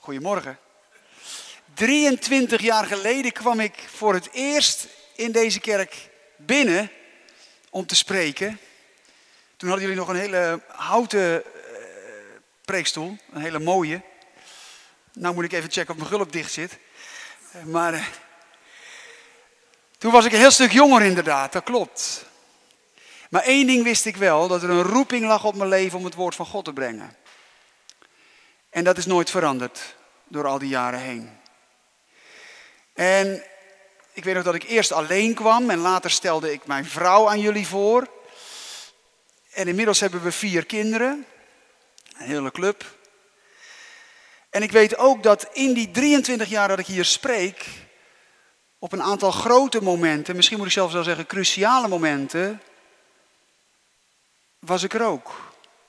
Goedemorgen. 23 jaar geleden kwam ik voor het eerst in deze kerk binnen om te spreken. Toen hadden jullie nog een hele houten preekstoel, een hele mooie. Nou moet ik even checken of mijn gulp dicht zit. Maar toen was ik een heel stuk jonger inderdaad, dat klopt. Maar één ding wist ik wel, dat er een roeping lag op mijn leven om het woord van God te brengen. En dat is nooit veranderd door al die jaren heen. En ik weet nog dat ik eerst alleen kwam en later stelde ik mijn vrouw aan jullie voor. En inmiddels hebben we 4 kinderen, een hele club. En ik weet ook dat in die 23 jaar dat ik hier spreek, op een aantal grote momenten, misschien moet ik zelfs wel zeggen cruciale momenten, was ik er ook.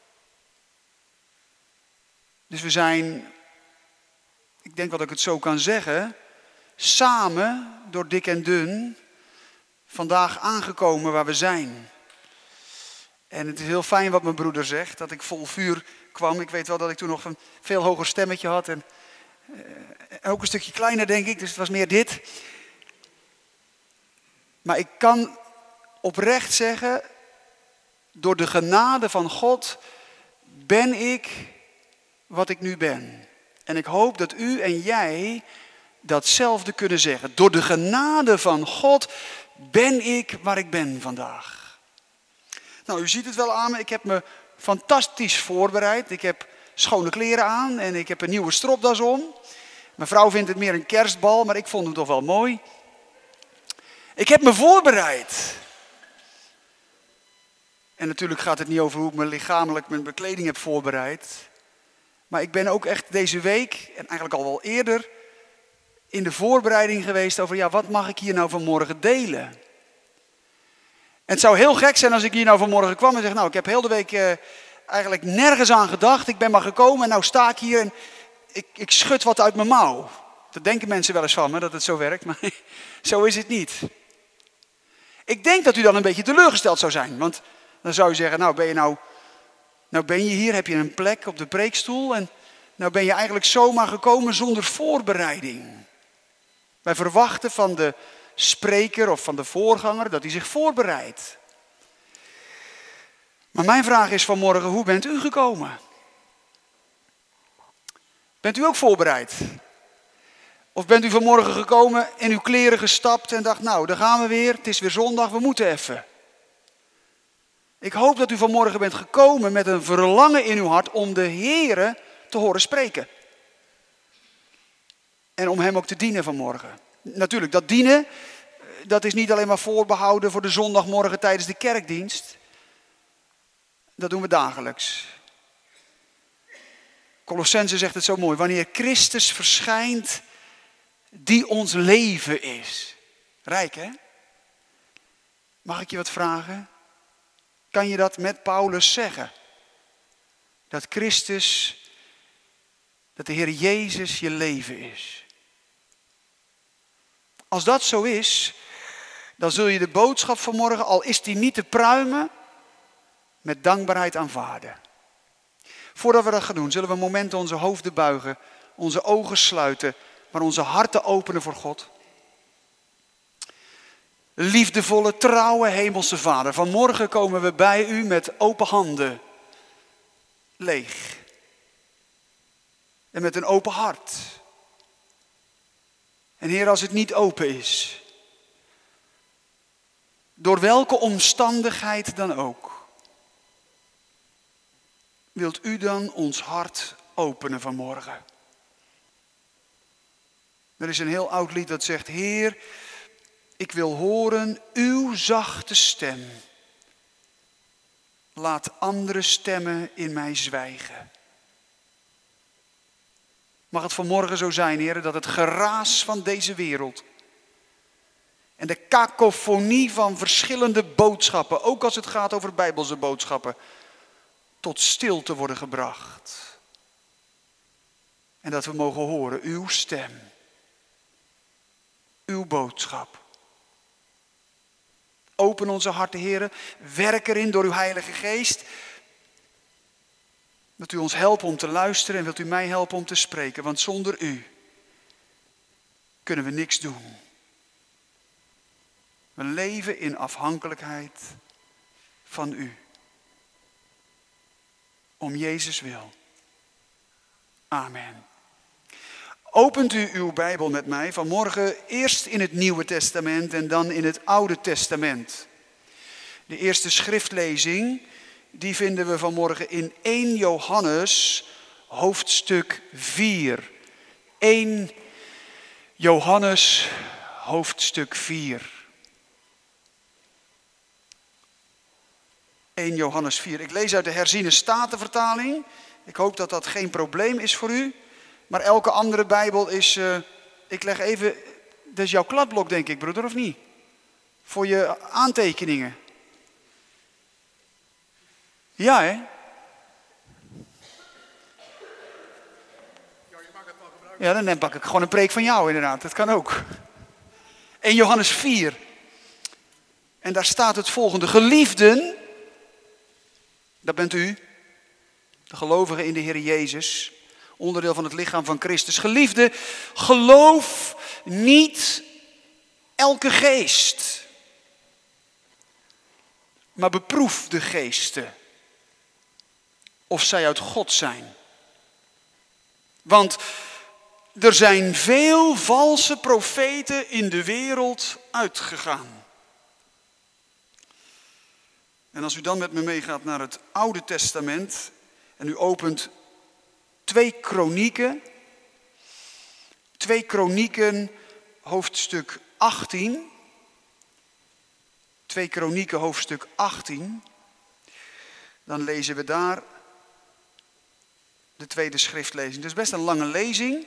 Dus we zijn, ik denk dat ik het zo kan zeggen, samen door dik en dun vandaag aangekomen waar we zijn. En het is heel fijn wat mijn broeder zegt, dat ik vol vuur kwam. Ik weet wel dat ik toen nog een veel hoger stemmetje had en ook een stukje kleiner denk ik, dus het was meer dit. Maar ik kan oprecht zeggen, door de genade van God ben ik wat ik nu ben. En ik hoop dat u en jij datzelfde kunnen zeggen. Door de genade van God ben ik waar ik ben vandaag. Nou, u ziet het wel aan me. Ik heb me fantastisch voorbereid. Ik heb schone kleren aan en ik heb een nieuwe stropdas om. Mijn vrouw vindt het meer een kerstbal, maar ik vond hem toch wel mooi. Ik heb me voorbereid. En natuurlijk gaat het niet over hoe ik me lichamelijk mijn bekleding heb voorbereid. Maar ik ben ook echt deze week, en eigenlijk al wel eerder, in de voorbereiding geweest over, wat mag ik hier nou vanmorgen delen? En het zou heel gek zijn als ik hier nou vanmorgen kwam en zeg, ik heb heel de week eigenlijk nergens aan gedacht. Ik ben maar gekomen en nou sta ik hier en ik schud wat uit mijn mouw. Dat denken mensen wel eens van me, dat het zo werkt, maar zo is het niet. Ik denk dat u dan een beetje teleurgesteld zou zijn, want dan zou je zeggen, nou ben je hier, heb je een plek op de preekstoel en nou ben je eigenlijk zomaar gekomen zonder voorbereiding. Wij verwachten van de spreker of van de voorganger dat hij zich voorbereidt. Maar mijn vraag is vanmorgen, hoe bent u gekomen? Bent u ook voorbereid? Of bent u vanmorgen gekomen, in uw kleren gestapt en dacht, daar gaan we weer, het is weer zondag, we moeten even. Ik hoop dat u vanmorgen bent gekomen met een verlangen in uw hart om de Heere te horen spreken. En om hem ook te dienen vanmorgen. Natuurlijk, dat dienen, dat is niet alleen maar voorbehouden voor de zondagmorgen tijdens de kerkdienst. Dat doen we dagelijks. Colossenzen zegt het zo mooi. Wanneer Christus verschijnt, die ons leven is. Rijk, hè? Mag ik je wat vragen? Kan je dat met Paulus zeggen? Dat Christus, dat de Heer Jezus je leven is. Als dat zo is, dan zul je de boodschap vanmorgen, al is die niet te pruimen, met dankbaarheid aanvaarden. Voordat we dat gaan doen, zullen we een moment onze hoofden buigen, onze ogen sluiten, maar onze harten openen voor God. Liefdevolle, trouwe Hemelse Vader, vanmorgen komen we bij u met open handen, leeg. En met een open hart. En Heer, als het niet open is, door welke omstandigheid dan ook, wilt u dan ons hart openen vanmorgen? Er is een heel oud lied dat zegt, Heer, ik wil horen uw zachte stem. Laat andere stemmen in mij zwijgen. Mag het vanmorgen zo zijn, Heer, dat het geraas van deze wereld en de kakofonie van verschillende boodschappen, ook als het gaat over Bijbelse boodschappen, tot stilte worden gebracht. En dat we mogen horen uw stem, uw boodschap. Open onze harten, Heer. Werk erin door uw Heilige Geest. Wilt u ons helpen om te luisteren en wilt u mij helpen om te spreken? Want zonder u kunnen we niks doen. We leven in afhankelijkheid van u. Om Jezus wil. Amen. Opent u uw Bijbel met mij vanmorgen eerst in het Nieuwe Testament en dan in het Oude Testament. De eerste schriftlezing, die vinden we vanmorgen in 1 Johannes, hoofdstuk 4. 1 Johannes, hoofdstuk 4. 1 Johannes 4. Ik lees uit de herziene statenvertaling. Ik hoop dat dat geen probleem is voor u. Maar elke andere Bijbel is... ik leg even... Dat is jouw kladblok, denk ik, broeder, of niet? Voor je aantekeningen. Ja, hè? Ja, dan pak ik gewoon een preek van jou, inderdaad. Dat kan ook. 1 Johannes 4. En daar staat het volgende. Geliefden... Dat bent u, de gelovigen in de Heer Jezus, onderdeel van het lichaam van Christus. Geliefde, geloof niet elke geest, maar beproef de geesten, of zij uit God zijn. Want er zijn veel valse profeten in de wereld uitgegaan. En als u dan met me meegaat naar het Oude Testament en u opent 2 Kronieken. 2 Kronieken hoofdstuk 18. 2 Kronieken hoofdstuk 18. Dan lezen we daar de tweede schriftlezing. Het is best een lange lezing.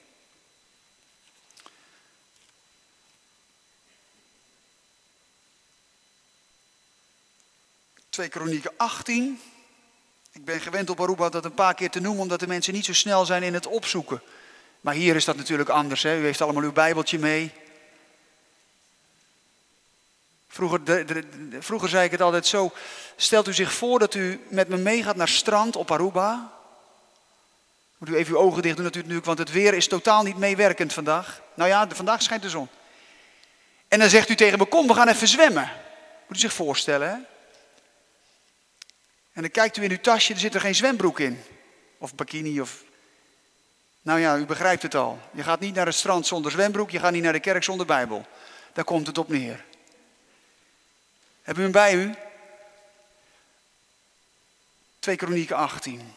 Twee Kronieken 18. Ik ben gewend op Aruba dat een paar keer te noemen, omdat de mensen niet zo snel zijn in het opzoeken. Maar hier is dat natuurlijk anders. Hè? U heeft allemaal uw Bijbeltje mee. Vroeger zei ik het altijd zo. Stelt u zich voor dat u met me meegaat naar strand op Aruba. Moet u even uw ogen dicht doen natuurlijk, want het weer is totaal niet meewerkend vandaag. Nou ja, vandaag schijnt de zon. En dan zegt u tegen me, kom, we gaan even zwemmen. Moet u zich voorstellen, hè? En dan kijkt u in uw tasje, er zit er geen zwembroek in. Of bikini of... Nou ja, u begrijpt het al. Je gaat niet naar het strand zonder zwembroek, je gaat niet naar de kerk zonder Bijbel. Daar komt het op neer. Hebben u hem bij u? 2 Kronieken 18.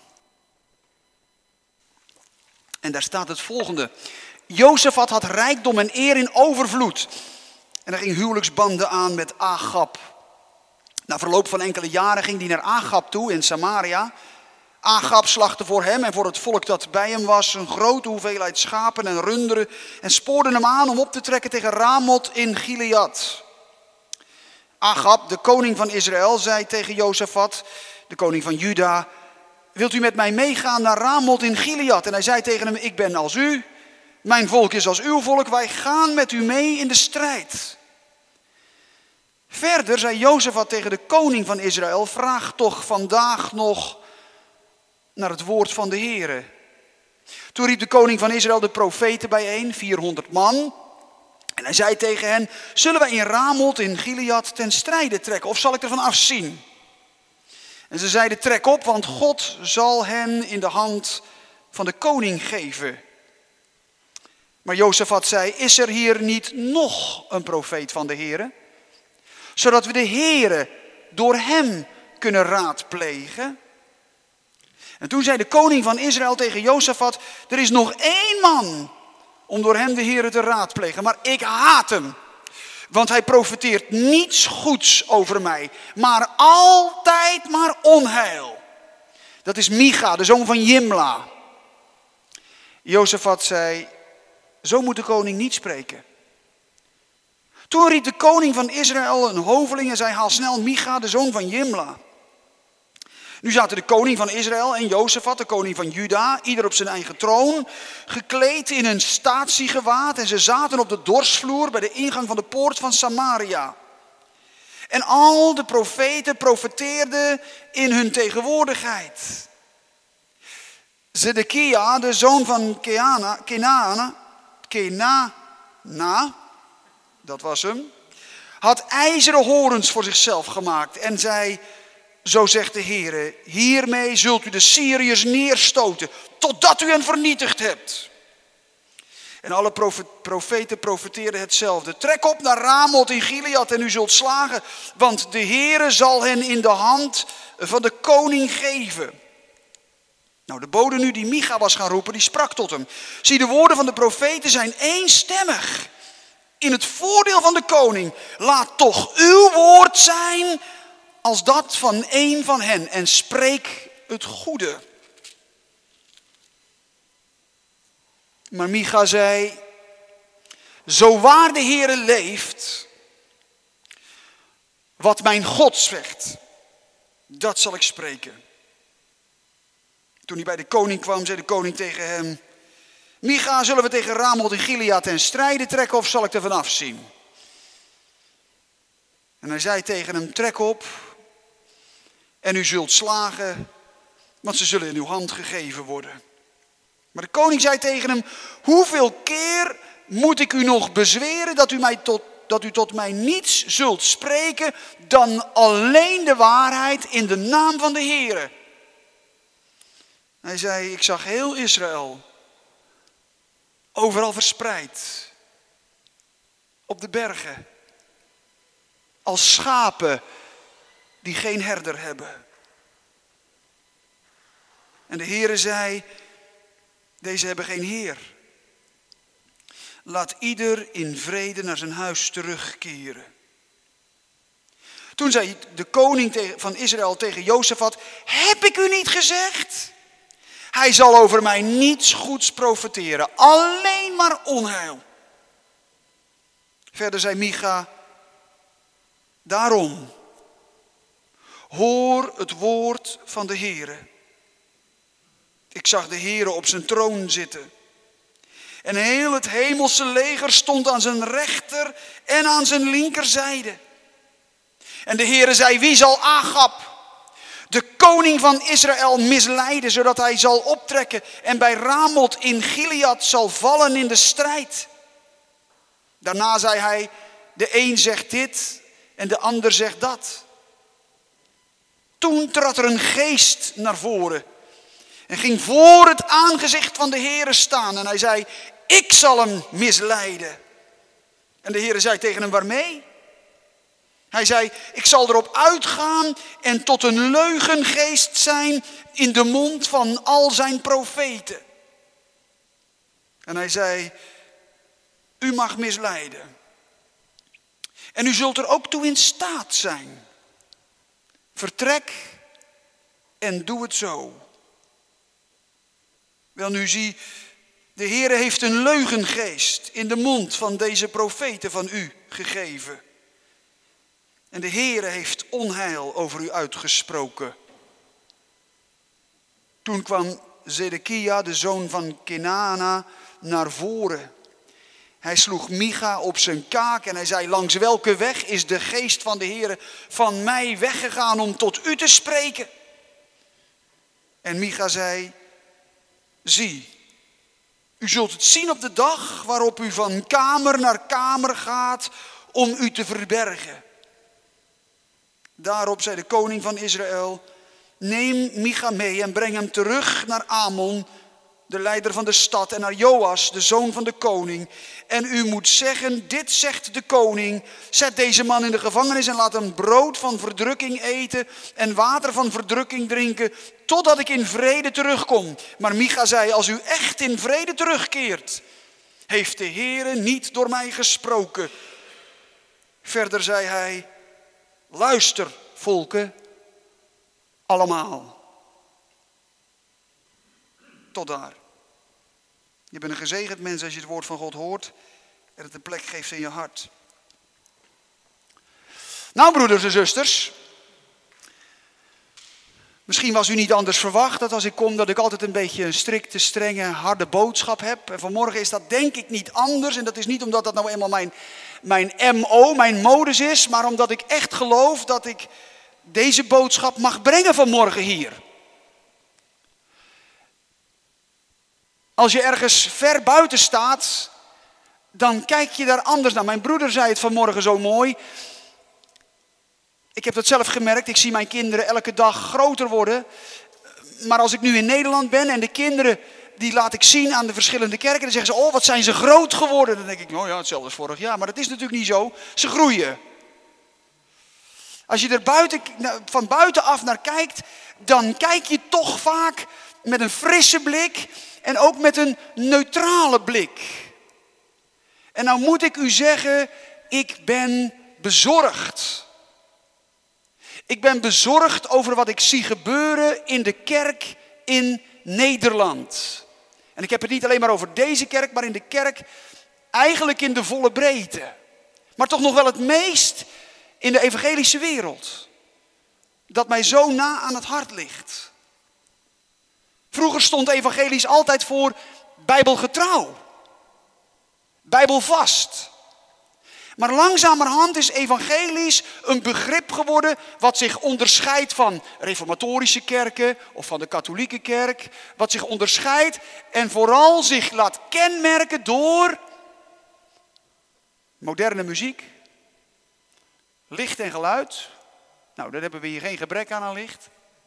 En daar staat het volgende. Jozefat had rijkdom en eer in overvloed. En hij ging huwelijksbanden aan met Agab. Na verloop van enkele jaren ging hij naar Agab toe in Samaria. Agab slachtte voor hem en voor het volk dat bij hem was een grote hoeveelheid schapen en runderen. En spoorde hem aan om op te trekken tegen Ramoth in Gilead. Agab, de koning van Israël, zei tegen Jozefat, de koning van Juda: wilt u met mij meegaan naar Ramoth in Gilead? En hij zei tegen hem: ik ben als u, mijn volk is als uw volk, wij gaan met u mee in de strijd. Verder zei Jozefat tegen de koning van Israël: vraag toch vandaag nog naar het woord van de Heere. Toen riep de koning van Israël de profeten bijeen, 400 man. En hij zei tegen hen: zullen wij in Ramoth in Gilead ten strijde trekken, of zal ik ervan afzien? En ze zeiden: trek op, want God zal hen in de hand van de koning geven. Maar Jozefat zei: is er hier niet nog een profeet van de Heere? Zodat we de Heere door hem kunnen raadplegen. En toen zei de koning van Israël tegen Jozefat: er is nog 1 man om door hem de Heere te raadplegen, maar ik haat hem. Want hij profeteert niets goeds over mij, maar altijd maar onheil. Dat is Micha, de zoon van Jimla. Jozefat zei: zo moet de koning niet spreken. Toen riep de koning van Israël een hoveling en zei: haal snel Micha, de zoon van Jimla. Nu zaten de koning van Israël en Jozefat, de koning van Juda, ieder op zijn eigen troon, gekleed in een statiegewaad. En ze zaten op de dorsvloer bij de ingang van de poort van Samaria. En al de profeten profeteerden in hun tegenwoordigheid. Zedekia, de zoon van Kenana, dat was hem, had ijzeren horens voor zichzelf gemaakt en zei, zo zegt de Heere, hiermee zult u de Syriërs neerstoten, totdat u hen vernietigd hebt. En alle profeten profeteerden hetzelfde. Trek op naar Ramoth in Gilead en u zult slagen, want de Heere zal hen in de hand van de koning geven. Nou, de bode nu die Micha was gaan roepen, die sprak tot hem. Zie, de woorden van de profeten zijn eenstemmig. In het voordeel van de koning, laat toch uw woord zijn als dat van een van hen en spreek het goede. Maar Micha zei, zo waar de Heere leeft, wat mijn God zegt, dat zal ik spreken. Toen hij bij de koning kwam, zei de koning tegen hem, Micha, zullen we tegen Ramoth in Gilead ten strijde trekken of zal ik er vanaf zien? En hij zei tegen hem, trek op en u zult slagen, want ze zullen in uw hand gegeven worden. Maar de koning zei tegen hem, hoeveel keer moet ik u nog bezweren dat u tot mij niets zult spreken dan alleen de waarheid in de naam van de Heere? Hij zei, ik zag heel Israël, overal verspreid, op de bergen, als schapen die geen herder hebben. En de Heere zei, deze hebben geen Heer. Laat ieder in vrede naar zijn huis terugkeren. Toen zei de koning van Israël tegen Jozefat, heb ik u niet gezegd? Hij zal over mij niets goeds profeteren, alleen maar onheil. Verder zei Micha, daarom, hoor het woord van de Heere. Ik zag de Heere op zijn troon zitten. En heel het hemelse leger stond aan zijn rechter en aan zijn linkerzijde. En de Heere zei, wie zal Agab, de koning van Israël, misleiden, zodat hij zal optrekken en bij Ramoth in Gilead zal vallen in de strijd. Daarna zei hij, de een zegt dit en de ander zegt dat. Toen trad er een geest naar voren en ging voor het aangezicht van de Heere staan. En hij zei, ik zal hem misleiden. En de Heere zei tegen hem, waarmee? Hij zei, ik zal erop uitgaan en tot een leugengeest zijn in de mond van al zijn profeten. En hij zei, u mag misleiden. En u zult er ook toe in staat zijn. Vertrek en doe het zo. Wel nu zie, de Heere heeft een leugengeest in de mond van deze profeten van u gegeven. En de Heere heeft onheil over u uitgesproken. Toen kwam Zedekia, de zoon van Kenana, naar voren. Hij sloeg Micha op zijn kaak en hij zei, langs welke weg is de geest van de Heere van mij weggegaan om tot u te spreken? En Micha zei, zie, u zult het zien op de dag waarop u van kamer naar kamer gaat om u te verbergen. Daarop zei de koning van Israël, neem Micha mee en breng hem terug naar Amon, de leider van de stad, en naar Joas, de zoon van de koning. En u moet zeggen, dit zegt de koning, zet deze man in de gevangenis en laat hem brood van verdrukking eten en water van verdrukking drinken, totdat ik in vrede terugkom. Maar Micha zei, als u echt in vrede terugkeert, heeft de Heere niet door mij gesproken. Verder zei hij, luister, volken, allemaal. Tot daar. Je bent een gezegend mens als je het woord van God hoort en het een plek geeft in je hart. Nou, broeders en zusters, misschien was u niet anders verwacht dat als ik kom dat ik altijd een beetje een strikte, strenge, harde boodschap heb. En vanmorgen is dat denk ik niet anders. En dat is niet omdat dat nou eenmaal mijn MO, mijn modus is, maar omdat ik echt geloof dat ik deze boodschap mag brengen vanmorgen hier. Als je ergens ver buiten staat, dan kijk je daar anders naar. Mijn broeder zei het vanmorgen zo mooi. Ik heb dat zelf gemerkt. Ik zie mijn kinderen elke dag groter worden. Maar als ik nu in Nederland ben en de kinderen, die laat ik zien aan de verschillende kerken. Dan zeggen ze, oh wat zijn ze groot geworden. Dan denk ik, nou ja, hetzelfde als vorig jaar. Maar dat is natuurlijk niet zo. Ze groeien. Als je er van buitenaf naar kijkt, dan kijk je toch vaak met een frisse blik en ook met een neutrale blik. En nou moet ik u zeggen, ik ben bezorgd. Ik ben bezorgd over wat ik zie gebeuren in de kerk in Nederland. En ik heb het niet alleen maar over deze kerk, maar in de kerk eigenlijk in de volle breedte. Maar toch nog wel het meest in de evangelische wereld. Dat mij zo na aan het hart ligt. Vroeger stond evangelisch altijd voor bijbelgetrouw. Bijbelvast. Maar langzamerhand is evangelisch een begrip geworden wat zich onderscheidt van reformatorische kerken of van de katholieke kerk. Wat zich onderscheidt en vooral zich laat kenmerken door moderne muziek, licht en geluid. Nou, daar hebben we hier geen gebrek aan licht.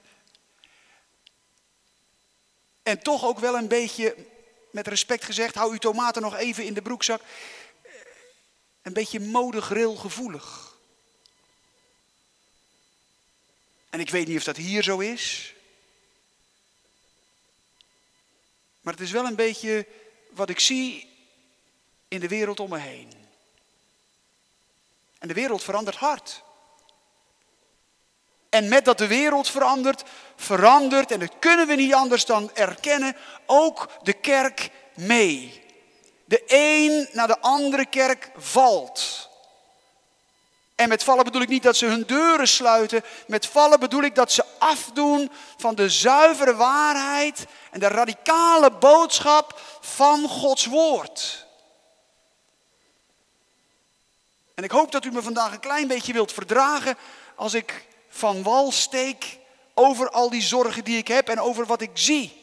En toch ook wel een beetje, met respect gezegd, hou uw tomaten nog even in de broekzak. Een beetje modegrilgevoelig. En ik weet niet of dat hier zo is. Maar het is wel een beetje wat ik zie in de wereld om me heen. En de wereld verandert hard. En met dat de wereld verandert, en dat kunnen we niet anders dan erkennen, ook de kerk mee. De een naar de andere kerk valt. En met vallen bedoel ik niet dat ze hun deuren sluiten. Met vallen bedoel ik dat ze afdoen van de zuivere waarheid en de radicale boodschap van Gods woord. En ik hoop dat u me vandaag een klein beetje wilt verdragen als ik van wal steek over al die zorgen die ik heb en over wat ik zie.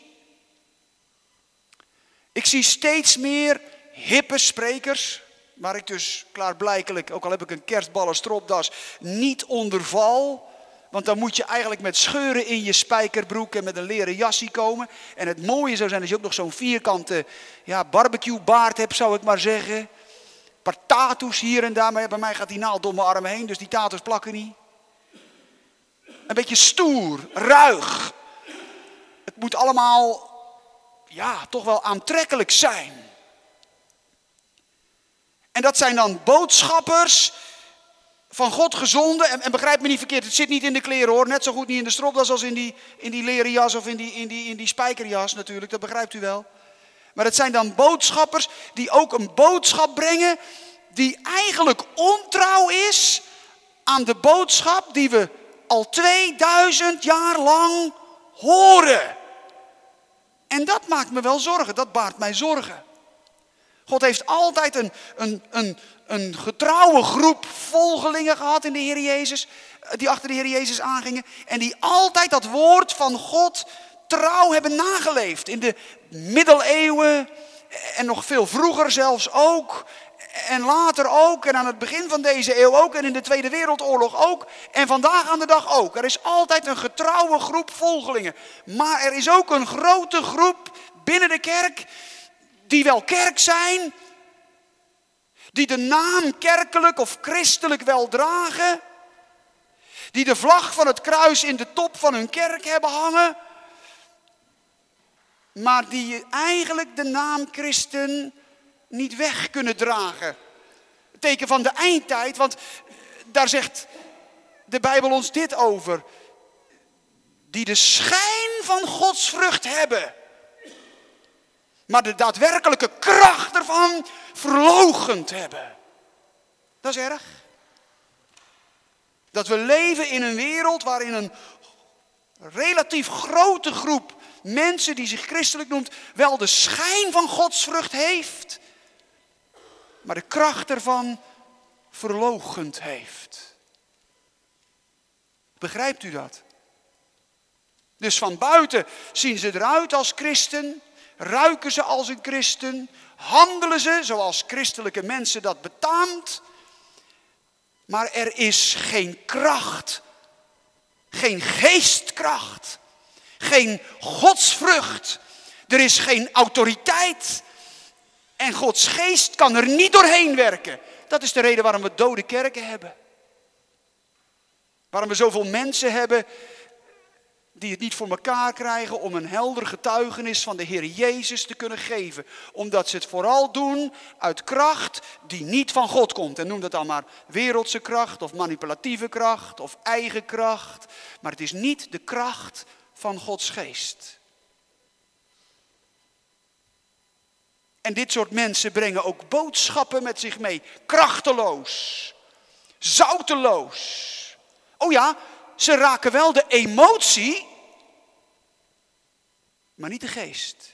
Ik zie steeds meer hippe sprekers, waar ik dus klaarblijkelijk, ook al heb ik een kerstballen stropdas, niet onder val. Want dan moet je eigenlijk met scheuren in je spijkerbroek en met een leren jasje komen. En het mooie zou zijn als je ook nog zo'n vierkante barbecue-baard hebt, zou ik maar zeggen. Een paar tattoos hier en daar, maar bij mij gaat die naald door mijn arm heen, dus die tattoos plakken niet. Een beetje stoer, ruig. Het moet allemaal, toch wel aantrekkelijk zijn. En dat zijn dan boodschappers van God gezonden. En begrijp me niet verkeerd, het zit niet in de kleren hoor. Net zo goed niet in de stropdas als in die leren jas of in die spijkerjas natuurlijk. Dat begrijpt u wel. Maar het zijn dan boodschappers die ook een boodschap brengen die eigenlijk ontrouw is aan de boodschap die we al 2000 jaar lang horen. En dat maakt me wel zorgen, dat baart mij zorgen. God heeft altijd een getrouwe groep volgelingen gehad in de Heer Jezus, die achter de Heer Jezus aangingen. En die altijd dat woord van God trouw hebben nageleefd. In de middeleeuwen en nog veel vroeger zelfs ook. En later ook en aan het begin van deze eeuw ook en in de Tweede Wereldoorlog ook. En vandaag aan de dag ook. Er is altijd een getrouwe groep volgelingen. Maar er is ook een grote groep binnen de kerk die wel kerk zijn. Die de naam kerkelijk of christelijk wel dragen. Die de vlag van het kruis in de top van hun kerk hebben hangen. Maar die eigenlijk de naam christen niet weg kunnen dragen. Het teken van de eindtijd, want daar zegt de Bijbel ons dit over. Die de schijn van Gods vrucht hebben. Maar de daadwerkelijke kracht ervan verloochend hebben. Dat is erg. Dat we leven in een wereld waarin een relatief grote groep mensen die zich christelijk noemt wel de schijn van Gods vrucht heeft. Maar de kracht ervan verloochend heeft. Begrijpt u dat? Dus van buiten zien ze eruit als christen. Ruiken ze als een christen? Handelen ze zoals christelijke mensen dat betaamt? Maar er is geen kracht, geen geestkracht, geen godsvrucht. Er is geen autoriteit. En Gods geest kan er niet doorheen werken. Dat is de reden waarom we dode kerken hebben. Waarom we zoveel mensen hebben die het niet voor elkaar krijgen om een helder getuigenis van de Heer Jezus te kunnen geven. Omdat ze het vooral doen uit kracht die niet van God komt. En noem dat dan maar wereldse kracht of manipulatieve kracht of eigen kracht. Maar het is niet de kracht van Gods geest. En dit soort mensen brengen ook boodschappen met zich mee. Krachteloos, zouteloos. Oh ja, ze raken wel de emotie, maar niet de geest.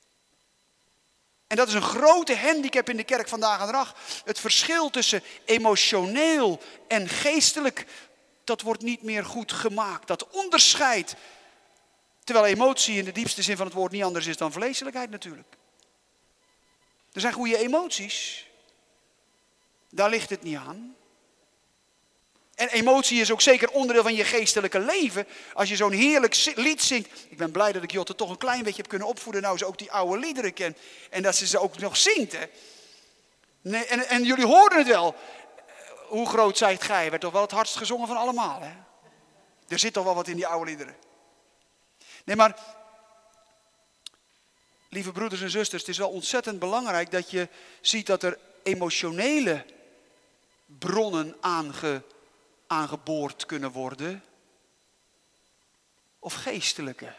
En dat is een grote handicap in de kerk vandaag aan de dag. Het verschil tussen emotioneel en geestelijk, dat wordt niet meer goed gemaakt. Dat onderscheid. Terwijl emotie in de diepste zin van het woord niet anders is dan vleeselijkheid natuurlijk. Er zijn goede emoties. Daar ligt het niet aan. En emotie is ook zeker onderdeel van je geestelijke leven. Als je zo'n heerlijk lied zingt. Ik ben blij dat ik Jotte toch een klein beetje heb kunnen opvoeden. Nou ze ook die oude liederen kent. En dat ze ook nog zingt. Hè? Nee, en jullie hoorden het wel. Hoe groot zijt gij? Werd toch wel het hardst gezongen van allemaal. Hè? Er zit toch wel wat in die oude liederen. Nee, maar lieve broeders en zusters, het is wel ontzettend belangrijk dat je ziet dat er emotionele bronnen aangeboord kunnen worden. Of geestelijke.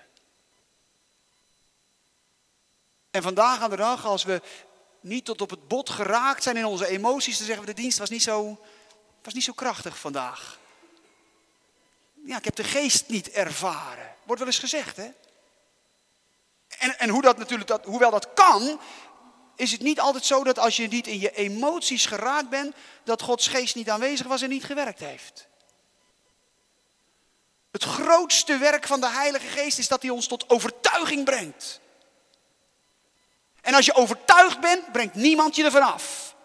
En vandaag aan de dag, als we niet tot op het bot geraakt zijn in onze emoties, dan zeggen we de dienst was niet zo krachtig vandaag. Ja, ik heb de geest niet ervaren. Wordt wel eens gezegd, hè? En hoewel dat kan, is het niet altijd zo dat als je niet in je emoties geraakt bent, dat Gods geest niet aanwezig was en niet gewerkt heeft. Het grootste werk van de Heilige Geest is dat hij ons tot overtuiging brengt. En als je overtuigd bent, brengt niemand je ervan af.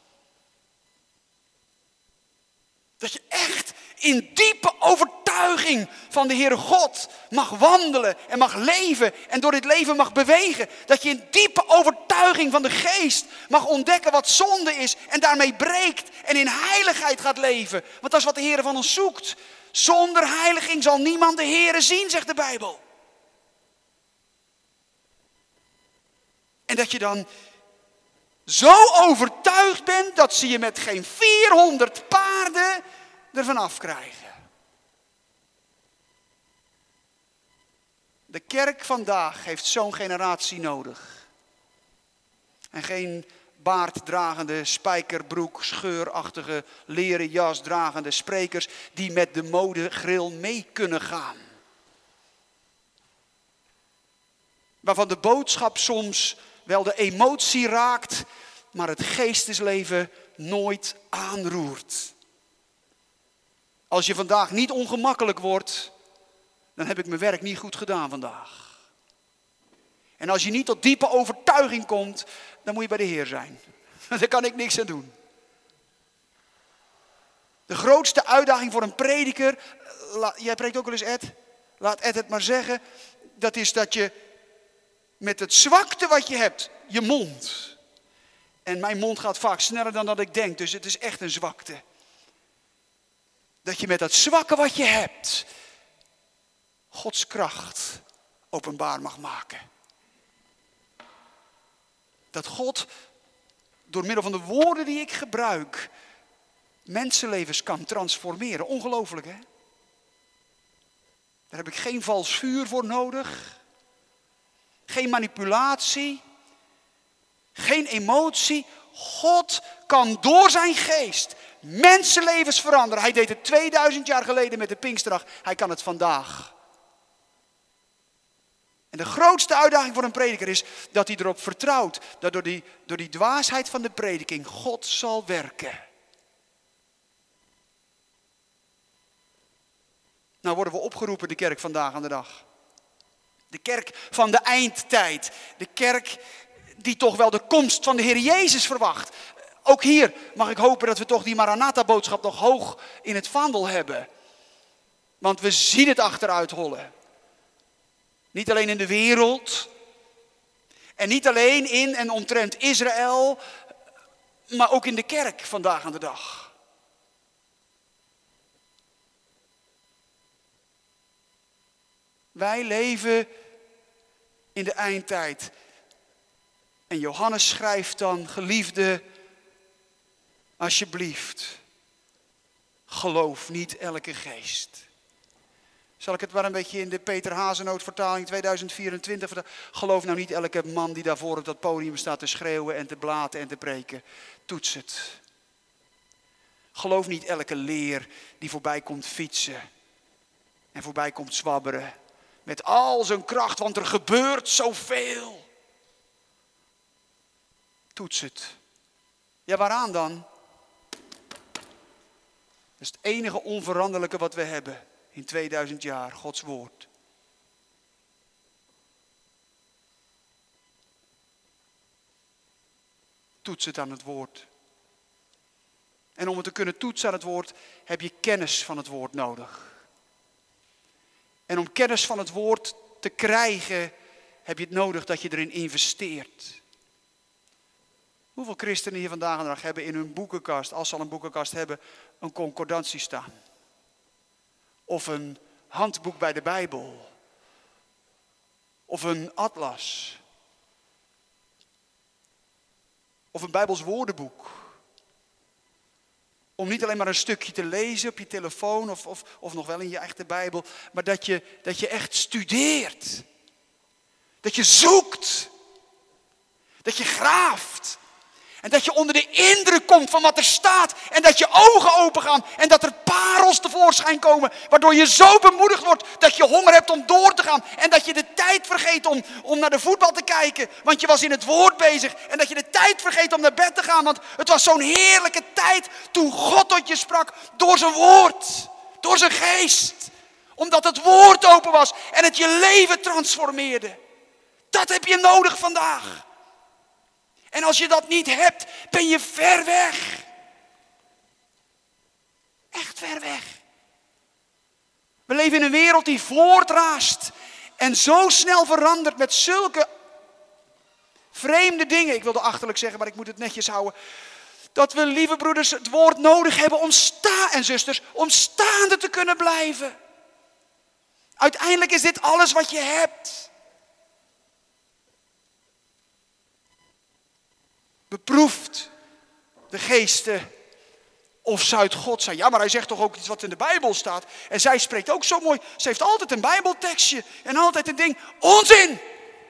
Dat je echt in diepe overtuiging van de Heere God mag wandelen en mag leven en door dit leven mag bewegen. Dat je in diepe overtuiging van de Geest mag ontdekken wat zonde is en daarmee breekt en in heiligheid gaat leven. Want dat is wat de Heere van ons zoekt. Zonder heiliging zal niemand de Heere zien, zegt de Bijbel. En dat je dan zo overtuigd bent dat ze je met geen 400 paarden ervan afkrijgen. De kerk vandaag heeft zo'n generatie nodig. En geen baarddragende, spijkerbroek, scheurachtige, leren jas dragende sprekers die met de modegril mee kunnen gaan. Waarvan de boodschap soms wel de emotie raakt, maar het geestesleven nooit aanroert. Als je vandaag niet ongemakkelijk wordt, dan heb ik mijn werk niet goed gedaan vandaag. En als je niet tot diepe overtuiging komt, dan moet je bij de Heer zijn. Daar kan ik niks aan doen. De grootste uitdaging voor een prediker, jij preekt ook wel eens Ed, laat Ed het maar zeggen, dat is dat je met het zwakte wat je hebt, je mond. En mijn mond gaat vaak sneller dan dat ik denk, dus het is echt een zwakte. Dat je met dat zwakke wat je hebt, Gods kracht openbaar mag maken. Dat God door middel van de woorden die ik gebruik, mensenlevens kan transformeren. Ongelooflijk, hè? Daar heb ik geen vals vuur voor nodig. Geen manipulatie. Geen emotie. God kan door zijn geest mensenlevens veranderen. Hij deed het 2000 jaar geleden met de Pinksterdag. Hij kan het vandaag. En de grootste uitdaging voor een prediker is dat hij erop vertrouwt dat door die dwaasheid van de prediking God zal werken. Nou worden we opgeroepen, de kerk vandaag aan de dag. De kerk van de eindtijd. De kerk die toch wel de komst van de Heer Jezus verwacht. Ook hier mag ik hopen dat we toch die Maranatha-boodschap nog hoog in het vaandel hebben. Want we zien het achteruit hollen. Niet alleen in de wereld. En niet alleen in en omtrent Israël. Maar ook in de kerk vandaag aan de dag. Wij leven in de eindtijd. En Johannes schrijft dan, geliefde, alsjeblieft, geloof niet elke geest. Zal ik het maar een beetje in de Peter Hazenoot vertaling 2024 vertalen? Geloof nou niet elke man die daarvoor op dat podium staat te schreeuwen en te blaten en te preken. Toets het. Geloof niet elke leer die voorbij komt fietsen en voorbij komt zwabberen. Met al zijn kracht, want er gebeurt zoveel. Toets het. Ja, waaraan dan? Dat is het enige onveranderlijke wat we hebben in 2000 jaar, Gods woord. Toets het aan het woord. En om het te kunnen toetsen aan het woord, heb je kennis van het woord nodig. En om kennis van het woord te krijgen, heb je het nodig dat je erin investeert. Hoeveel christenen hier vandaag de dag hebben in hun boekenkast, als ze al een boekenkast hebben, een concordantie staan? Of een handboek bij de Bijbel. Of een atlas. Of een Bijbels woordenboek. Om niet alleen maar een stukje te lezen op je telefoon of nog wel in je echte Bijbel. Maar dat je echt studeert. Dat je zoekt. Dat je graaft. En dat je onder de indruk komt van wat er staat. En dat je ogen open gaan. En dat er parels tevoorschijn komen. Waardoor je zo bemoedigd wordt dat je honger hebt om door te gaan. En dat je de tijd vergeet om naar de voetbal te kijken. Want je was in het woord bezig. En dat je de tijd vergeet om naar bed te gaan. Want het was zo'n heerlijke tijd toen God tot je sprak. Door zijn woord. Door zijn geest. Omdat het woord open was. En het je leven transformeerde. Dat heb je nodig vandaag. En als je dat niet hebt, ben je ver weg. Echt ver weg. We leven in een wereld die voortraast. En zo snel verandert met zulke vreemde dingen. Ik wilde achterlijk zeggen, maar ik moet het netjes houden. Dat we, lieve broeders, het woord nodig hebben en zusters, om staande te kunnen blijven. Uiteindelijk is dit alles wat je hebt. Beproeft de geesten of ze uit God zijn. Ja, maar hij zegt toch ook iets wat in de Bijbel staat. En zij spreekt ook zo mooi. Ze heeft altijd een Bijbeltekstje en altijd een ding. Onzin!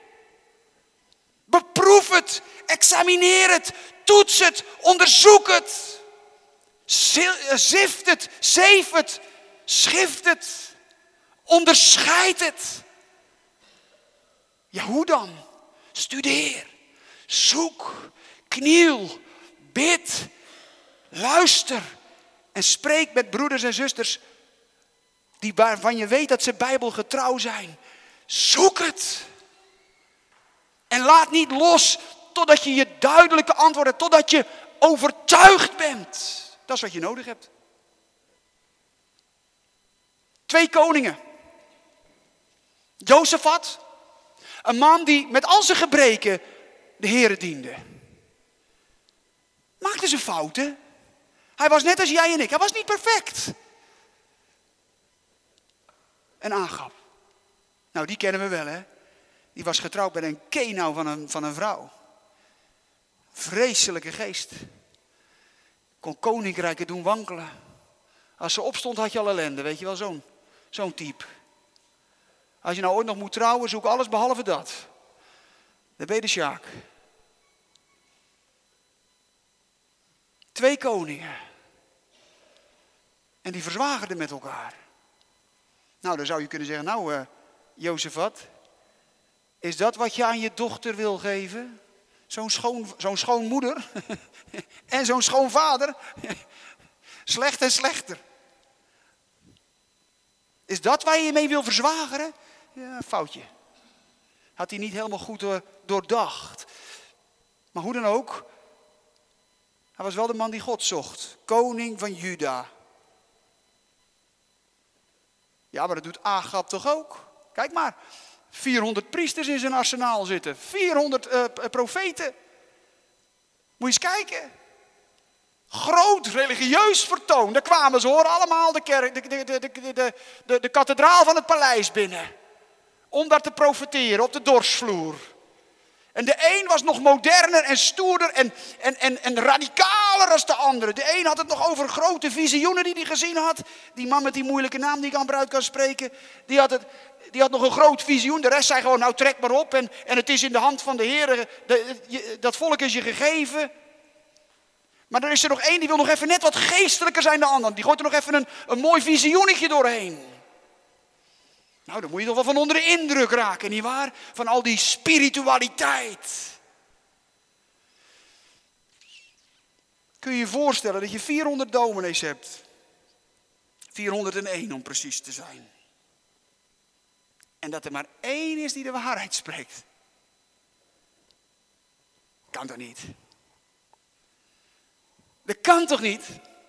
Beproef het, examineer het, toets het, onderzoek het. Zift het, zeef het, schift het, onderscheid het. Ja, hoe dan? Studeer, zoek. Kniel, bid, luister en spreek met broeders en zusters waarvan je weet dat ze bijbelgetrouw zijn. Zoek het. En laat niet los totdat je je duidelijke antwoorden hebt, totdat je overtuigd bent. Dat is wat je nodig hebt. 2 koningen. Jozefat, een man die met al zijn gebreken de Heere diende. Maakte ze fouten. Hij was net als jij en ik. Hij was niet perfect. En Agab. Nou, die kennen we wel, hè. Die was getrouwd met een kenau van een vrouw. Vreselijke geest. Kon koninkrijken doen wankelen. Als ze opstond had je al ellende, weet je wel, zo'n type. Als je nou ooit nog moet trouwen, zoek alles behalve dat. Dan ben je de Sjaak. 2 koningen. En die verzwagerden met elkaar. Nou, dan zou je kunnen zeggen, Jozefat, is dat wat je aan je dochter wil geven? Zo'n schoonmoeder en zo'n schoonvader? Slecht en slechter. Is dat waar je mee wil verzwageren? Ja, foutje. Had hij niet helemaal goed doordacht. Maar hoe dan ook, hij was wel de man die God zocht. Koning van Juda. Ja, maar dat doet Agab toch ook? Kijk maar, 400 priesters in zijn arsenaal zitten. 400 profeten. Moet je eens kijken. Groot religieus vertoon. Daar kwamen ze hoor, allemaal de kathedraal van het paleis binnen. Om daar te profeteren op de dorsvloer. En de een was nog moderner en stoerder en radicaler dan de andere. De een had het nog over grote visioenen die hij gezien had. Die man met die moeilijke naam die ik amper uit kan spreken. Die had nog een groot visioen. De rest zei gewoon, nou trek maar op. En het is in de hand van de Heer. Dat volk is je gegeven. Maar er is er nog één die wil nog even net wat geestelijker zijn dan de ander. Die gooit er nog even een mooi visioenetje doorheen. Nou, dan moet je toch wel van onder de indruk raken, nietwaar? Van al die spiritualiteit. Kun je je voorstellen dat je 400 dominees hebt? 401 om precies te zijn. En dat er maar één is die de waarheid spreekt. Kan toch niet? Dat kan toch niet?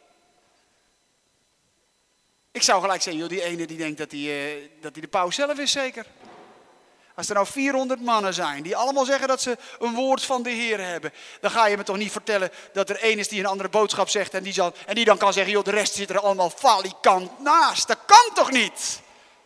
Ik zou gelijk zeggen, joh, die ene die denkt dat hij de paus zelf is zeker. Als er nou 400 mannen zijn die allemaal zeggen dat ze een woord van de Heer hebben. Dan ga je me toch niet vertellen dat er één is die een andere boodschap zegt. En die dan kan zeggen, joh, de rest zit er allemaal falikant naast. Dat kan toch niet?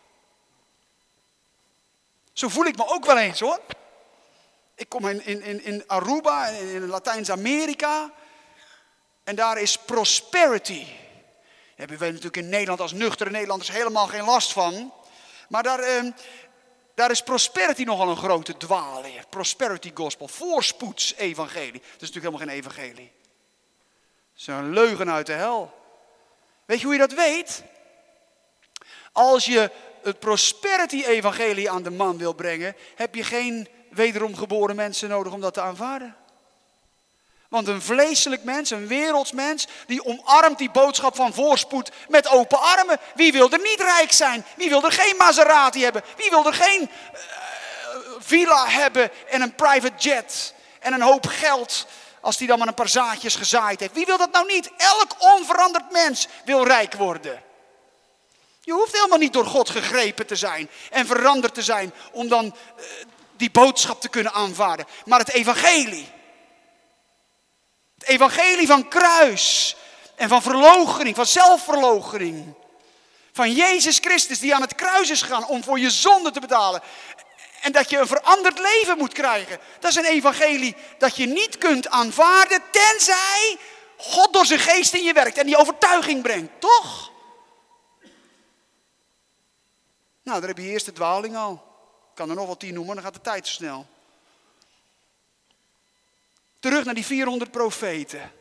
Zo voel ik me ook wel eens hoor. Ik kom in Aruba, in Latijns-Amerika. En daar is prosperity. Daar hebben wij natuurlijk in Nederland als nuchtere Nederlanders helemaal geen last van. Maar daar is prosperity nogal een grote dwaalleer. Prosperity gospel, voorspoedsevangelie. Dat is natuurlijk helemaal geen evangelie. Dat is een leugen uit de hel. Weet je hoe je dat weet? Als je het prosperity evangelie aan de man wil brengen, heb je geen wederom geboren mensen nodig om dat te aanvaarden. Want een vleeselijk mens, een werelds mens, die omarmt die boodschap van voorspoed met open armen. Wie wil er niet rijk zijn? Wie wil er geen Maserati hebben? Wie wil er geen villa hebben en een private jet en een hoop geld als die dan maar een paar zaadjes gezaaid heeft? Wie wil dat nou niet? Elk onveranderd mens wil rijk worden. Je hoeft helemaal niet door God gegrepen te zijn en veranderd te zijn om dan die boodschap te kunnen aanvaarden. Maar het evangelie. Het evangelie van kruis en van verloochening, van zelfverloochening. Van Jezus Christus die aan het kruis is gegaan om voor je zonde te betalen. En dat je een veranderd leven moet krijgen. Dat is een evangelie dat je niet kunt aanvaarden tenzij God door zijn geest in je werkt en die overtuiging brengt, toch? Nou, daar heb je eerst de dwaling al. Ik kan er nog wel 10 noemen, dan gaat de tijd zo snel. Terug naar die 400 profeten. Dat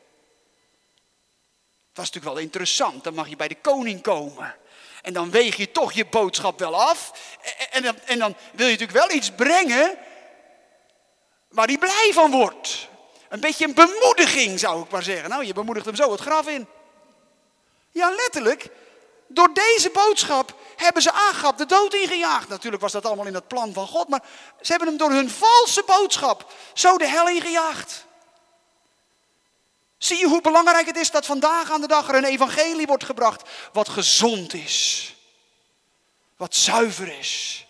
was natuurlijk wel interessant. Dan mag je bij de koning komen. En dan weeg je toch je boodschap wel af. En dan wil je natuurlijk wel iets brengen waar hij blij van wordt. Een beetje een bemoediging zou ik maar zeggen. Nou, je bemoedigt hem zo het graf in. Ja, letterlijk. Door deze boodschap hebben ze Agab de dood ingejaagd. Natuurlijk was dat allemaal in het plan van God. Maar ze hebben hem door hun valse boodschap zo de hel ingejaagd. Zie je hoe belangrijk het is dat vandaag aan de dag er een evangelie wordt gebracht. Wat gezond is. Wat zuiver is.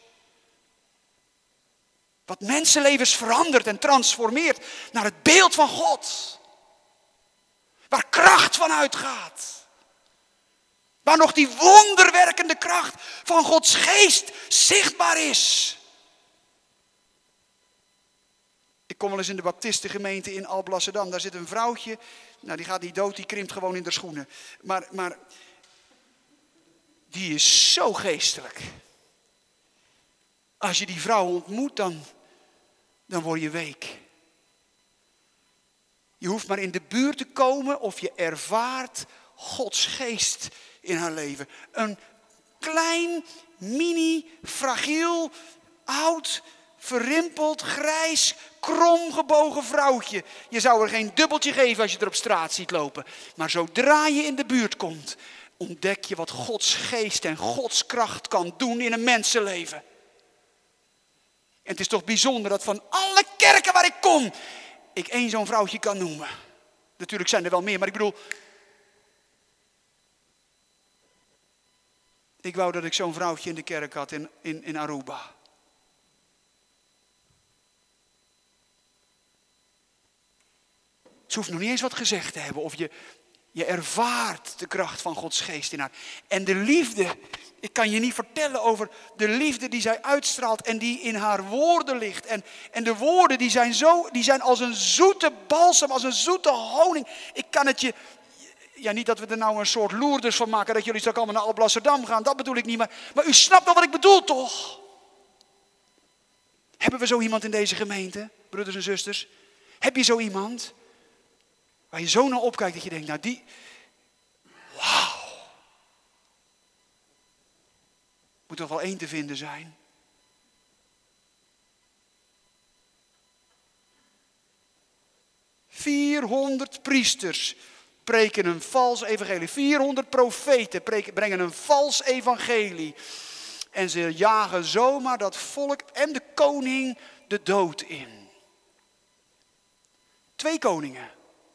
Wat mensenlevens verandert en transformeert naar het beeld van God. Waar kracht van uitgaat. Waar nog die wonderwerkende kracht van Gods geest zichtbaar is. Ik kom wel eens in de baptistengemeente in Alblasserdam. Daar zit een vrouwtje. Nou, die gaat niet dood, die krimpt gewoon in de schoenen. Maar die is zo geestelijk. Als je die vrouw ontmoet, dan word je week. Je hoeft maar in de buurt te komen of je ervaart Gods geest in haar leven. Een klein, mini, fragiel, oud, verrimpeld, grijs, kromgebogen vrouwtje. Je zou er geen dubbeltje geven als je er op straat ziet lopen. Maar zodra je in de buurt komt, ontdek je wat Gods geest en Gods kracht kan doen in een mensenleven. het is toch bijzonder dat van alle kerken waar ik kom, ik één zo'n vrouwtje kan noemen. Natuurlijk zijn er wel meer, maar ik bedoel, ik wou dat ik zo'n vrouwtje in de kerk had in Aruba. Ze hoeft nog niet eens wat gezegd te hebben. Of je ervaart de kracht van Gods geest in haar. En de liefde, ik kan je niet vertellen over de liefde die zij uitstraalt en die in haar woorden ligt. En de woorden die zijn als een zoete balsem, als een zoete honing. Ik kan het je, ja niet dat we er nou een soort Lourdes van maken, dat jullie straks allemaal naar Alblasserdam gaan, dat bedoel ik niet. Maar u snapt wel wat ik bedoel toch? Hebben we zo iemand in deze gemeente, broeders en zusters? Heb je zo iemand? Waar je zo naar opkijkt dat je denkt, nou die, wauw. Moet toch wel één te vinden zijn. ...400 priesters preken een vals evangelie. 400 profeten brengen een vals evangelie. En ze jagen zomaar dat volk en de koning de dood in. 2 koningen.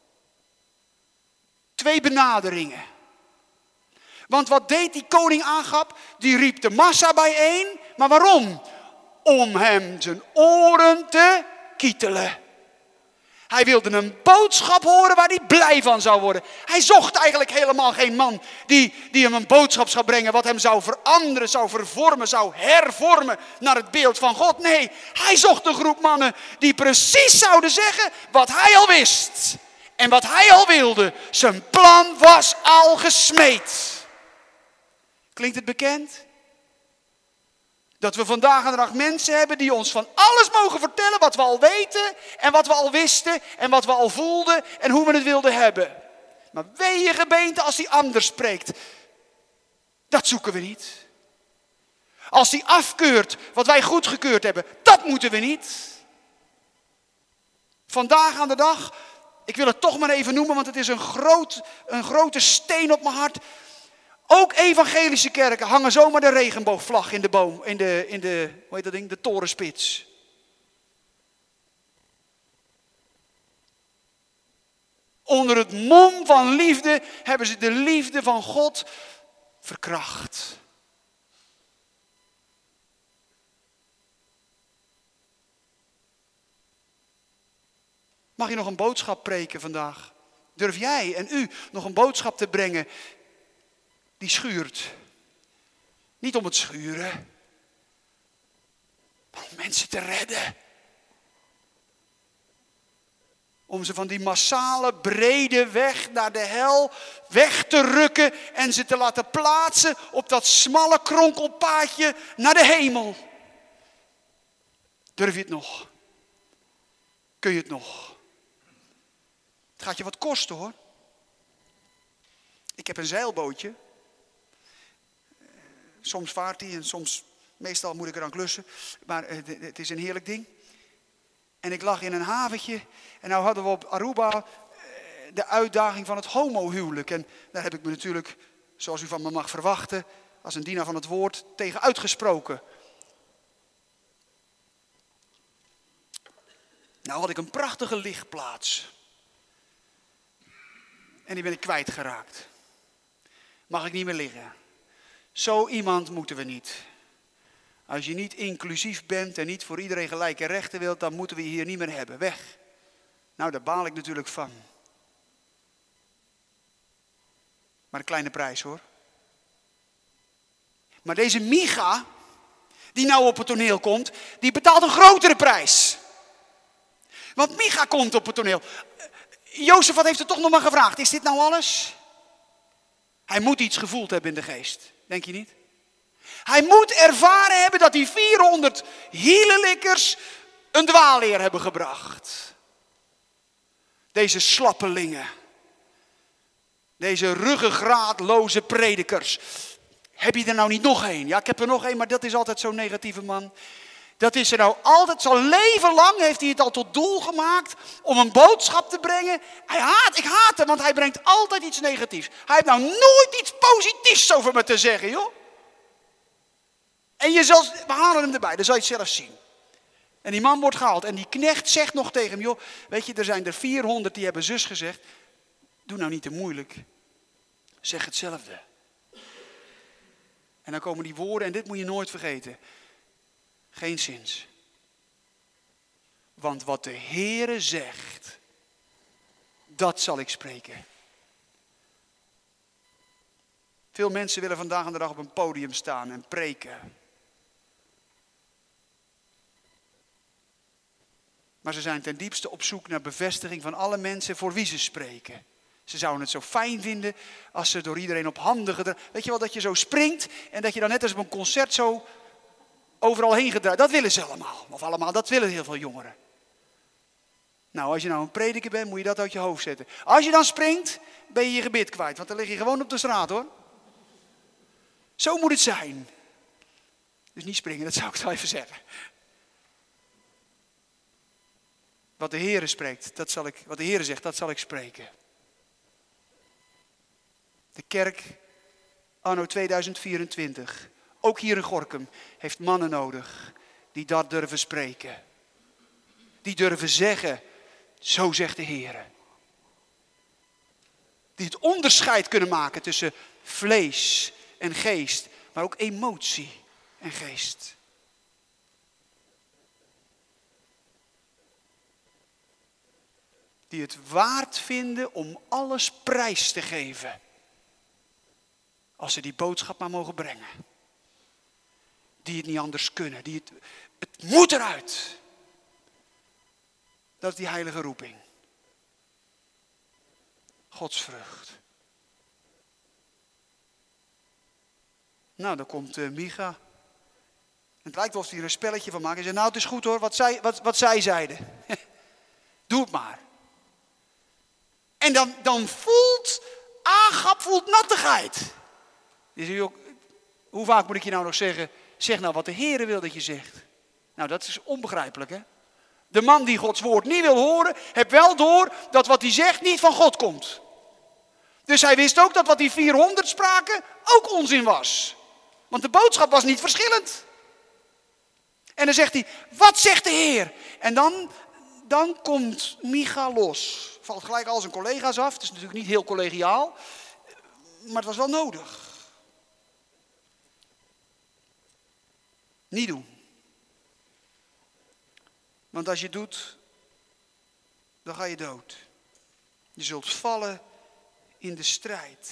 2 benaderingen. Want wat deed die koning Agab? Die riep de massa bijeen. Maar waarom? Om hem zijn oren te kietelen. Hij wilde een boodschap horen waar hij blij van zou worden. Hij zocht eigenlijk helemaal geen man die hem een boodschap zou brengen. Wat hem zou veranderen, zou vervormen, zou hervormen naar het beeld van God. Nee, hij zocht een groep mannen die precies zouden zeggen wat hij al wist. En wat hij al wilde. Zijn plan was al gesmeed. Klinkt het bekend? Dat we vandaag en de dag mensen hebben die ons van alles mogen vertellen wat we al weten en wat we al wisten en wat we al voelden en hoe we het wilden hebben. Maar wee je gemeente als die anders spreekt. Dat zoeken we niet. Als die afkeurt wat wij goedgekeurd hebben, dat moeten we niet. Vandaag aan de dag, ik wil het toch maar even noemen, want het is een grote steen op mijn hart. Ook evangelische kerken hangen zomaar de regenboogvlag in de boom, in de hoe heet dat ding, de torenspits. Onder het mom van liefde hebben ze de liefde van God verkracht. Mag je nog een boodschap preken vandaag? Durf jij en u nog een boodschap te brengen die schuurt? Niet om het schuren, maar om mensen te redden. Om ze van die massale brede weg naar de hel weg te rukken en ze te laten plaatsen op dat smalle kronkelpaadje naar de hemel. Durf je het nog? Kun je het nog? Het gaat je wat kosten hoor. Ik heb een zeilbootje. Soms vaart hij en meestal moet ik eraan klussen. Maar het is een heerlijk ding. En ik lag in een haventje. En nou hadden we op Aruba de uitdaging van het homohuwelijk. En daar heb ik me natuurlijk, zoals u van me mag verwachten, als een dienaar van het woord, tegen uitgesproken. Nou had ik een prachtige ligplaats. En die ben ik kwijtgeraakt. Mag ik niet meer liggen. Zo iemand moeten we niet. Als je niet inclusief bent en niet voor iedereen gelijke rechten wilt, dan moeten we je hier niet meer hebben. Weg. Nou, daar baal ik natuurlijk van. Maar een kleine prijs hoor. Maar deze Micha, die nou op het toneel komt, die betaalt een grotere prijs. Want Micha komt op het toneel. Jozefat heeft het toch nog maar gevraagd. Is dit nou alles? Hij moet iets gevoeld hebben in de geest. Denk je niet? Hij moet ervaren hebben dat die 400 hielenlikkers een dwaalleer hebben gebracht. Deze slappelingen. Deze ruggengraatloze predikers. Heb je er nou niet nog één? Ja, ik heb er nog één, maar dat is altijd zo'n negatieve man. Dat is er nou altijd, zijn leven lang heeft hij het al tot doel gemaakt om een boodschap te brengen. Ik haat hem, want hij brengt altijd iets negatiefs. Hij heeft nou nooit iets positiefs over me te zeggen, joh. En we halen hem erbij, dan zal je het zelf zien. En die man wordt gehaald. En die knecht zegt nog tegen hem, joh, weet je, er zijn er 400 die hebben zus gezegd. Doe nou niet te moeilijk. Zeg hetzelfde. En dan komen die woorden, en dit moet je nooit vergeten. Geen zins. Want wat de Heere zegt, dat zal ik spreken. Veel mensen willen vandaag aan de dag op een podium staan en preken. Maar ze zijn ten diepste op zoek naar bevestiging van alle mensen voor wie ze spreken. Ze zouden het zo fijn vinden als ze door iedereen op handen gedraaid. Weet je wel, dat je zo springt en dat je dan net als op een concert zo overal heen gedraaid. Dat willen ze allemaal. Of allemaal, dat willen heel veel jongeren. Nou, als je nou een prediker bent, moet je dat uit je hoofd zetten. Als je dan springt, ben je je gebit kwijt. Want dan lig je gewoon op de straat, hoor. Zo moet het zijn. Dus niet springen, dat zou ik wel even zeggen. Wat de Heere spreekt, wat de Heere zegt, dat zal ik spreken. De kerk anno 2024, ook hier in Gorinchem, heeft mannen nodig die dat durven spreken. Die durven zeggen, zo zegt de Heere. Die het onderscheid kunnen maken tussen vlees en geest, maar ook emotie en geest. Die het waard vinden om alles prijs te geven. Als ze die boodschap maar mogen brengen. Die het niet anders kunnen. Het moet eruit. Dat is die heilige roeping. Godsvrucht. Nou, dan komt Micha. Het lijkt wel of hij er een spelletje van maakt. Hij zegt, nou het is goed hoor, wat zij zeiden. Doe het maar. En dan voelt Agab nattigheid. Je zegt, joh, hoe vaak moet ik je nou nog zeggen, zeg nou wat de Heere wil dat je zegt. Nou, dat is onbegrijpelijk, hè. De man die Gods woord niet wil horen, heeft wel door dat wat hij zegt niet van God komt. Dus hij wist ook dat wat die 400 spraken ook onzin was. Want de boodschap was niet verschillend. En dan zegt hij, wat zegt de Heer? En dan komt Micha los. Valt gelijk al zijn collega's af. Het is natuurlijk niet heel collegiaal. Maar het was wel nodig. Niet doen. Want als je het doet, dan ga je dood. Je zult vallen in de strijd.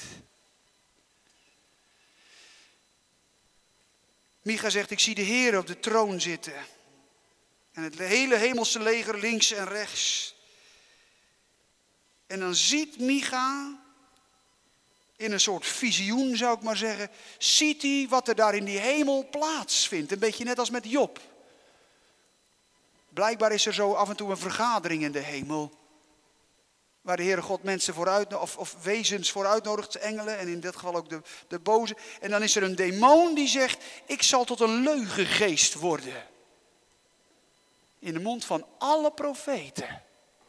Micha zegt, ik zie de Heer op de troon zitten. En het hele hemelse leger links en rechts. En dan ziet Micha, in een soort visioen zou ik maar zeggen, ziet hij wat er daar in die hemel plaatsvindt. Een beetje net als met Job. Blijkbaar is er zo af en toe een vergadering in de hemel. Waar de Heere God mensen vooruit, of wezens voor uitnodigt, engelen en in dit geval ook de boze. En dan is er een demon die zegt, ik zal tot een leugengeest worden. In de mond van alle profeten.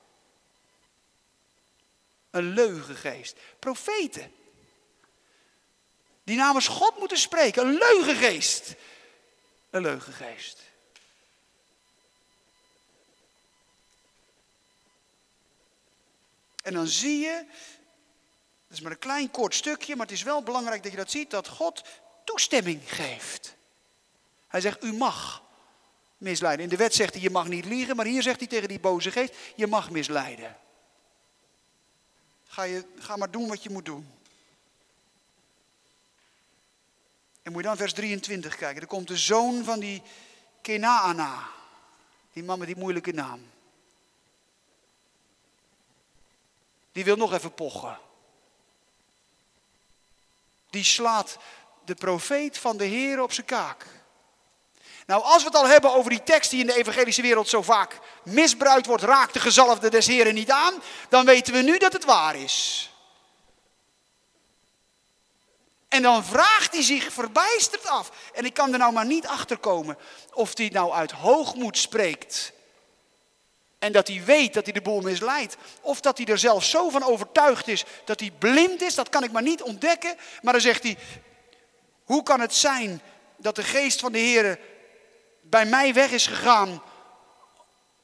Een leugengeest. Profeten. Die namens God moeten spreken. Een leugengeest. Een leugengeest. En dan zie je, dat is maar een klein kort stukje, maar het is wel belangrijk dat je dat ziet, dat God toestemming geeft. Hij zegt, u mag misleiden. In de wet zegt hij, je mag niet liegen, maar hier zegt hij tegen die boze geest, je mag misleiden. Ga maar doen wat je moet doen. En moet je dan vers 23 kijken. Er komt de zoon van die Kenaana. Die man met die moeilijke naam. Die wil nog even pochen. Die slaat de profeet van de Heer op zijn kaak. Nou, als we het al hebben over die tekst die in de evangelische wereld zo vaak misbruikt wordt, raakt de gezalfde des Heren niet aan, dan weten we nu dat het waar is. En dan vraagt hij zich verbijsterd af. En ik kan er nou maar niet achter komen of hij nou uit hoogmoed spreekt. En dat hij weet dat hij de boel misleidt. Of dat hij er zelf zo van overtuigd is dat hij blind is. Dat kan ik maar niet ontdekken. Maar dan zegt hij, hoe kan het zijn dat de geest van de Heer bij mij weg is gegaan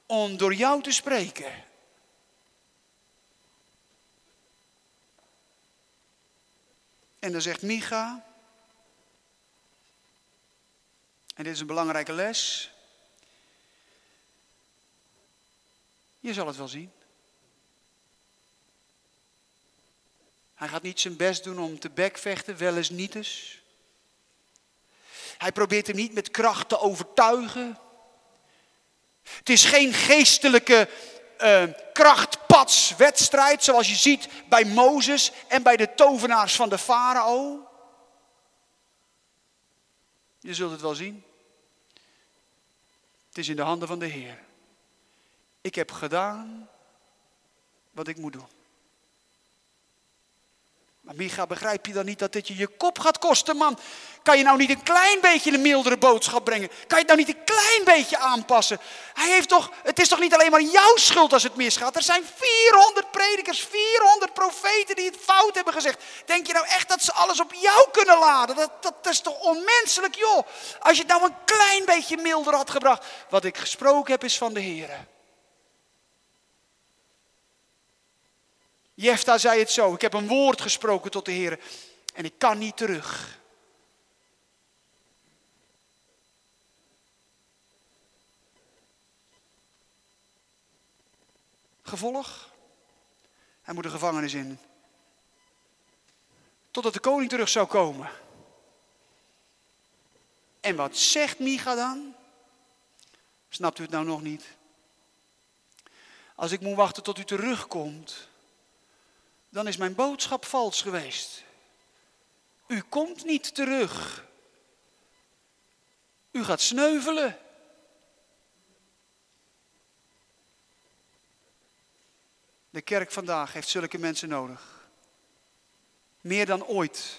om door jou te spreken. En dan zegt Micha, en dit is een belangrijke les, je zal het wel zien. Hij gaat niet zijn best doen om te bekvechten, wel eens niet eens. Hij probeert hem niet met kracht te overtuigen. Het is geen geestelijke krachtpadswedstrijd zoals je ziet bij Mozes en bij de tovenaars van de farao. Je zult het wel zien. Het is in de handen van de Heer. Ik heb gedaan wat ik moet doen. Maar Micha, begrijp je dan niet dat dit je kop gaat kosten, man? Kan je nou niet een klein beetje een mildere boodschap brengen? Kan je het nou niet een klein beetje aanpassen? Het is toch niet alleen maar jouw schuld als het misgaat? Er zijn 400 predikers, 400 profeten die het fout hebben gezegd. Denk je nou echt dat ze alles op jou kunnen laden? Dat is toch onmenselijk, joh? Als je het nou een klein beetje milder had gebracht. Wat ik gesproken heb is van de Heer. Jefta zei het zo, ik heb een woord gesproken tot de Heer en ik kan niet terug. Gevolg? Hij moet de gevangenis in. Totdat de koning terug zou komen. En wat zegt Micha dan? Snapt u het nou nog niet? Als ik moet wachten tot u terugkomt, dan is mijn boodschap vals geweest. U komt niet terug. U gaat sneuvelen. De kerk vandaag heeft zulke mensen nodig. Meer dan ooit.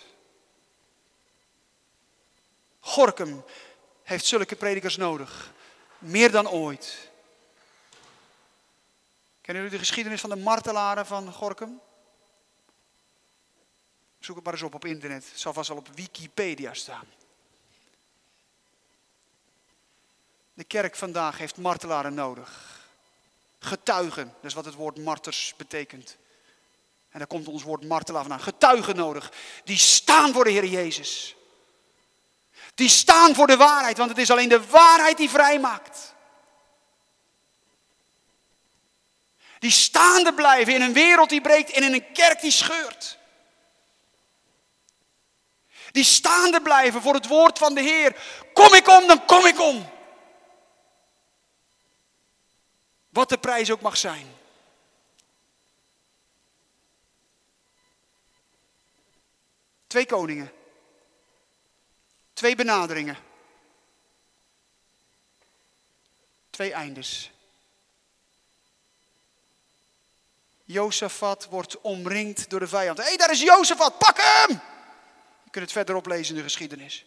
Gorinchem heeft zulke predikers nodig. Meer dan ooit. Kennen jullie de geschiedenis van de martelaren van Gorinchem? Zoek het maar eens op internet. Het zal vast wel op Wikipedia staan. De kerk vandaag heeft martelaren nodig. Getuigen, dat is wat het woord marters betekent. En daar komt ons woord martelaar vandaan. Getuigen nodig. Die staan voor de Heer Jezus. Die staan voor de waarheid, want het is alleen de waarheid die vrijmaakt. Die staande blijven in een wereld die breekt en in een kerk die scheurt. Die staande blijven voor het woord van de Heer. Kom ik om, dan kom ik om. Wat de prijs ook mag zijn. Twee koningen. Twee benaderingen. Twee eindes. Jozafat wordt omringd door de vijand. Hé, daar is Jozafat, pak hem! Je kunt het verderop lezen in de geschiedenis.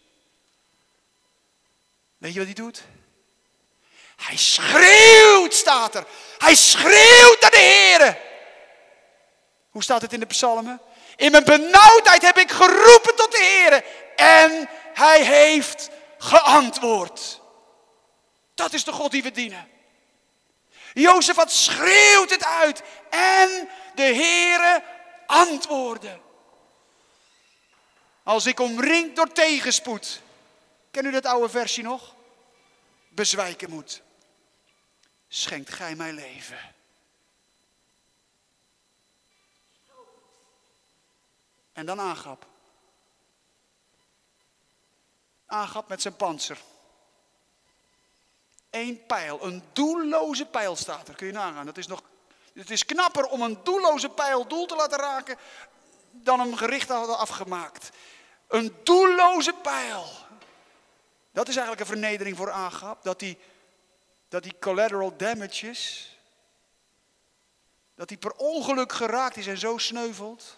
Weet je wat hij doet? Hij schreeuwt, staat er. Hij schreeuwt naar de Heere. Hoe staat het in de psalmen? In mijn benauwdheid heb ik geroepen tot de Heere. En hij heeft geantwoord. Dat is de God die we dienen. Jozafat schreeuwt het uit. En de Heere antwoordde. Als ik omringd door tegenspoed. Ken u dat oude versie nog? Bezwijken moet. Schenkt gij mij leven. En dan Agab. Agab met zijn pantser. Eén pijl, een doelloze pijl staat er. Kun je nagaan. Het is knapper om een doelloze pijl doel te laten raken dan hem gericht hadden afgemaakt. Een doelloze pijl. Dat is eigenlijk een vernedering voor Agab. Dat die collateral damages, dat hij per ongeluk geraakt is en zo sneuvelt.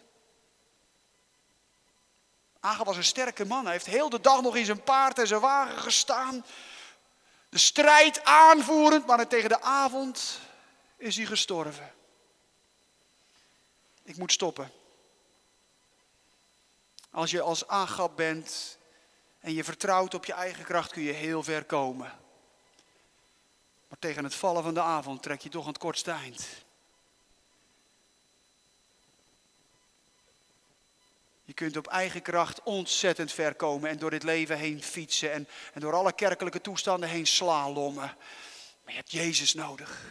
Agab was een sterke man. Hij heeft heel de dag nog in zijn paard en zijn wagen gestaan. De strijd aanvoerend, maar tegen de avond is hij gestorven. Ik moet stoppen. Als je als Agab bent en je vertrouwt op je eigen kracht, kun je heel ver komen. Maar tegen het vallen van de avond trek je toch aan het kortste eind. Je kunt op eigen kracht ontzettend ver komen en door dit leven heen fietsen en door alle kerkelijke toestanden heen slalommen. Maar je hebt Jezus nodig.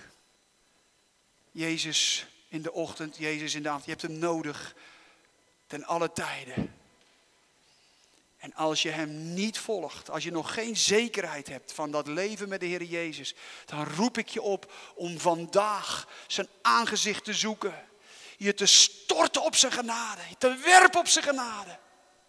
Jezus in de ochtend, Jezus in de avond. Je hebt hem nodig ten alle tijden. En als je hem niet volgt, als je nog geen zekerheid hebt van dat leven met de Heer Jezus, dan roep ik je op om vandaag zijn aangezicht te zoeken. Je te storten op zijn genade, je te werpen op zijn genade.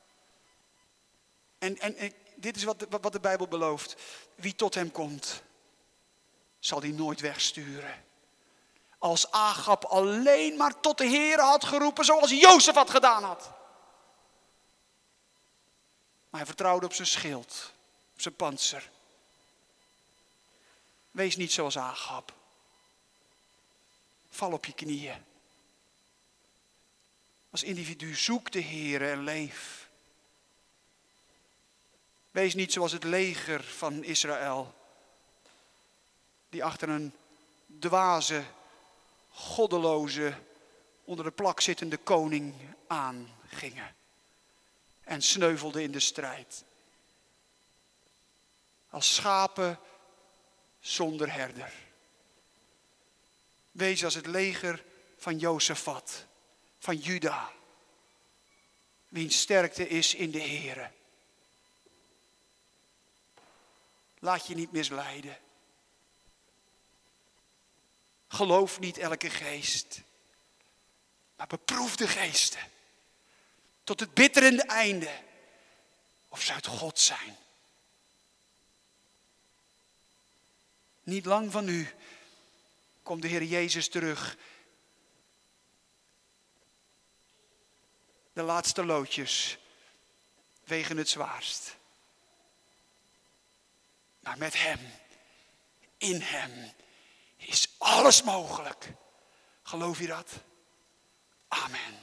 En dit is wat de Bijbel belooft. Wie tot hem komt, zal hij nooit wegsturen. Als Agab alleen maar tot de Heer had geroepen, zoals Jozef had gedaan had. Maar hij vertrouwde op zijn schild, op zijn pantser. Wees niet zoals Agab. Val op je knieën. Als individu zoek de Heer en leef. Wees niet zoals het leger van Israël. Die achter een dwaze, goddeloze, onder de plak zittende koning aangingen. En sneuvelden in de strijd. Als schapen zonder herder. Wees als het leger van Jozefat, van Juda. Wiens sterkte is in de Here. Laat je niet misleiden. Geloof niet elke geest. Maar beproef de geesten. Tot het bitterende einde. Of ze uit God zijn. Niet lang van nu komt de Heer Jezus terug. De laatste loodjes wegen het zwaarst. Maar met hem, in hem, is alles mogelijk. Geloof je dat? Amen.